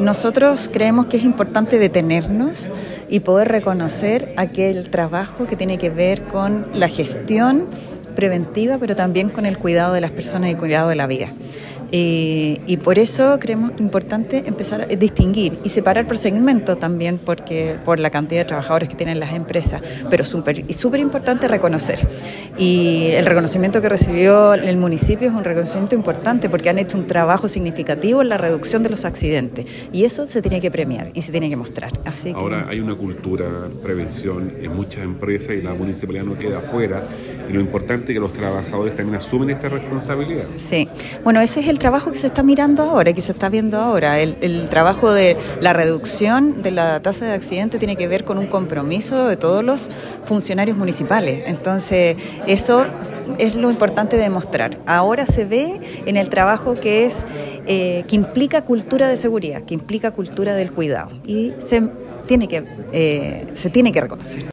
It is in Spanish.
nosotros creemos que es importante detenernos y poder reconocer aquel trabajo que tiene que ver con la gestión preventiva, pero también con el cuidado de las personas y el cuidado de la vida. Y por eso creemos que es importante empezar a distinguir y separar por segmento también, porque por la cantidad de trabajadores que tienen las empresas, pero súper importante reconocer. Y el reconocimiento que recibió el municipio es un reconocimiento importante porque han hecho un trabajo significativo en la reducción de los accidentes y eso se tiene que premiar y se tiene que mostrar. Así que... Ahora hay una cultura, prevención en muchas empresas y la municipalidad no queda afuera, y lo importante es que los trabajadores también asumen esta responsabilidad. Sí, bueno, ese es el trabajo que se está mirando ahora, que se está viendo ahora. El trabajo de la reducción de la tasa de accidentes tiene que ver con un compromiso de todos los funcionarios municipales. Entonces, eso es lo importante de demostrar. Ahora se ve en el trabajo que implica cultura de seguridad, que implica cultura del cuidado y se tiene que reconocer.